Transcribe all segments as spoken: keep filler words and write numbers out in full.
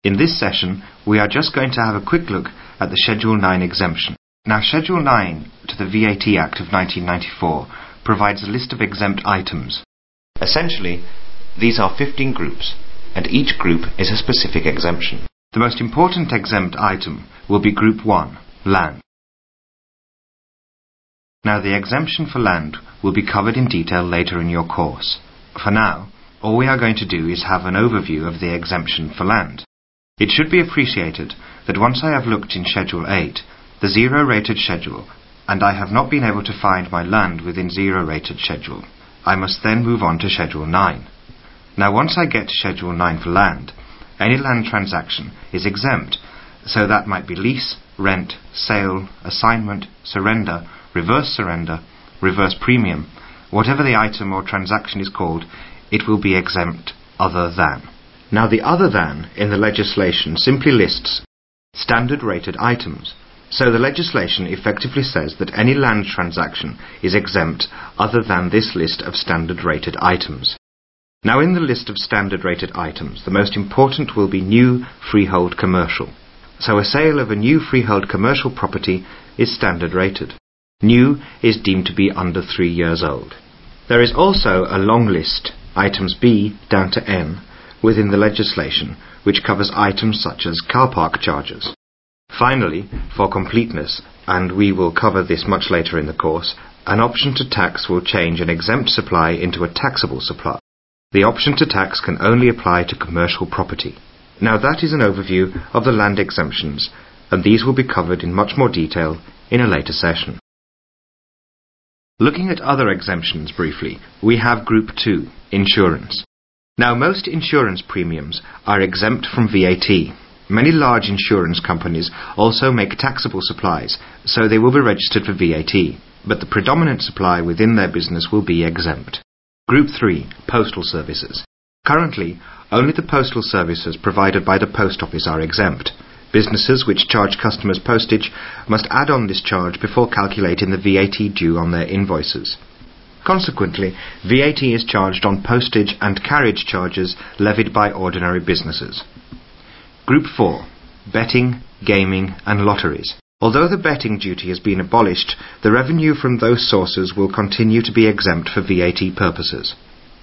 In this session, we are just going to have a quick look at the Schedule nine exemption. Now, Schedule nine to the V A T Act of nineteen ninety-four provides a list of exempt items. Essentially, these are fifteen groups, and each group is a specific exemption. The most important exempt item will be Group one, land. Now, the exemption for land will be covered in detail later in your course. For now, all we are going to do is have an overview of the exemption for land. It should be appreciated that once I have looked in Schedule eight, the zero-rated schedule, and I have not been able to find my land within zero-rated schedule, I must then move on to Schedule nine. Now, once I get to Schedule nine for land, any land transaction is exempt, so that might be lease, rent, sale, assignment, surrender, reverse surrender, reverse premium. Whatever the item or transaction is called, it will be exempt other than. Now, the other than in the legislation simply lists standard rated items. So the legislation effectively says that any land transaction is exempt other than this list of standard rated items. Now, in the list of standard rated items, the most important will be new freehold commercial. So a sale of a new freehold commercial property is standard rated. New is deemed to be under three years old. There is also a long list, items B down to N, within the legislation, which covers items such as car park charges. Finally, for completeness, and we will cover this much later in the course, an option to tax will change an exempt supply into a taxable supply. The option to tax can only apply to commercial property. Now, that is an overview of the land exemptions, and these will be covered in much more detail in a later session. Looking at other exemptions briefly, we have Group two, insurance. Now, most insurance premiums are exempt from V A T. Many large insurance companies also make taxable supplies, so they will be registered for V A T, but the predominant supply within their business will be exempt. Group three, postal services. Currently, only the postal services provided by the post office are exempt. Businesses which charge customers postage must add on this charge before calculating the V A T due on their invoices. Consequently, V A T is charged on postage and carriage charges levied by ordinary businesses. Group four, betting, gaming and lotteries. Although the betting duty has been abolished, the revenue from those sources will continue to be exempt for V A T purposes.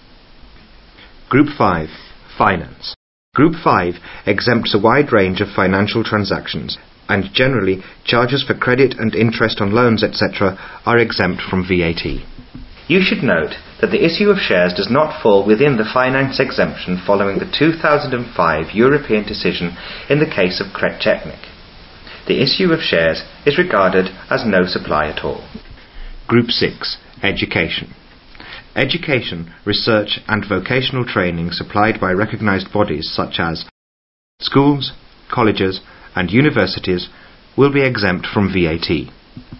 Group five, finance. Group five exempts a wide range of financial transactions, and generally charges for credit and interest on loans, et cetera are exempt from V A T. You should note that the issue of shares does not fall within the finance exemption following the two thousand five European decision in the case of Kretscheknik. The issue of shares is regarded as no supply at all. Group six, education. Education, research and vocational training supplied by recognised bodies such as schools, colleges and universities will be exempt from V A T.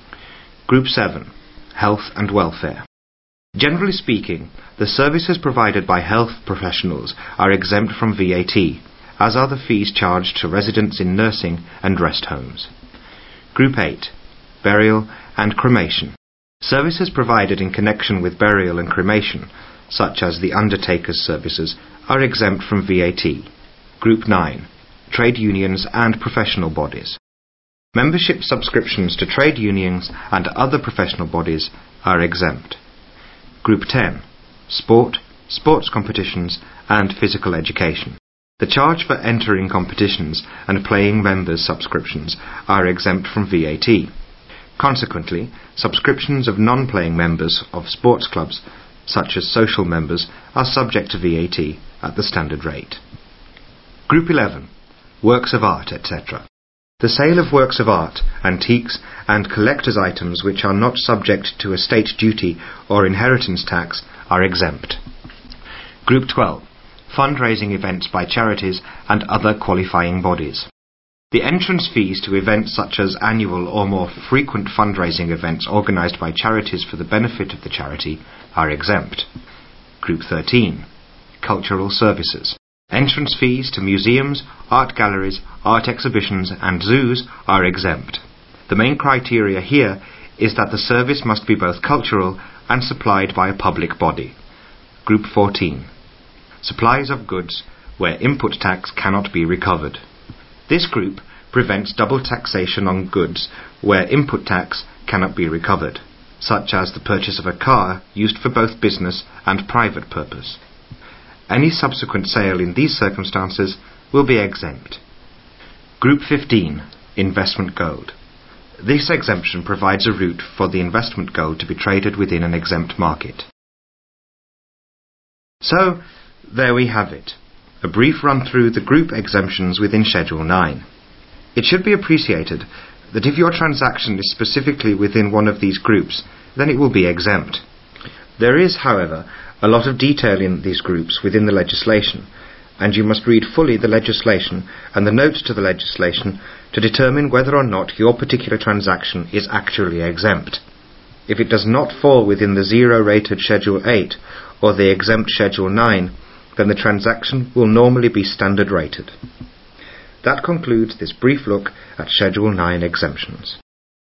Group seven, health and welfare. Generally speaking, the services provided by health professionals are exempt from V A T, as are the fees charged to residents in nursing and rest homes. Group eight, burial and cremation. Services provided in connection with burial and cremation, such as the undertaker's services, are exempt from V A T. Group nine, trade unions and professional bodies. Membership subscriptions to trade unions and other professional bodies are exempt. Group ten, sport, sports competitions and physical education. The charge for entering competitions and paying members' subscriptions are exempt from V A T. Consequently, subscriptions of non-paying members of sports clubs, such as social members, are subject to V A T at the standard rate. Group eleven, works of art, et cetera. The sale of works of art, antiques and collector's items which are not subject to estate duty or inheritance tax are exempt. Group twelve, fundraising events by charities and other qualifying bodies. The entrance fees to events such as annual or more frequent fundraising events organised by charities for the benefit of the charity are exempt. Group thirteen, cultural services. Entrance fees to museums, art galleries, art exhibitions and zoos are exempt. The main criteria here is that the service must be both cultural and supplied by a public body. Group fourteen, supplies of goods where input tax cannot be recovered. This group prevents double taxation on goods where input tax cannot be recovered, such as the purchase of a car used for both business and private purpose. Any subsequent sale in these circumstances will be exempt. Group fifteen. Investment gold. This exemption provides a route for the investment gold to be traded within an exempt market. So, there we have it, a brief run through the group exemptions within Schedule nine. It should be appreciated that if your transaction is specifically within one of these groups, then it will be exempt. There is, however, a lot of detail in these groups within the legislation, and you must read fully the legislation and the notes to the legislation to determine whether or not your particular transaction is actually exempt. If it does not fall within the zero-rated Schedule eight or the exempt Schedule nine, then the transaction will normally be standard rated. That concludes this brief look at Schedule nine exemptions.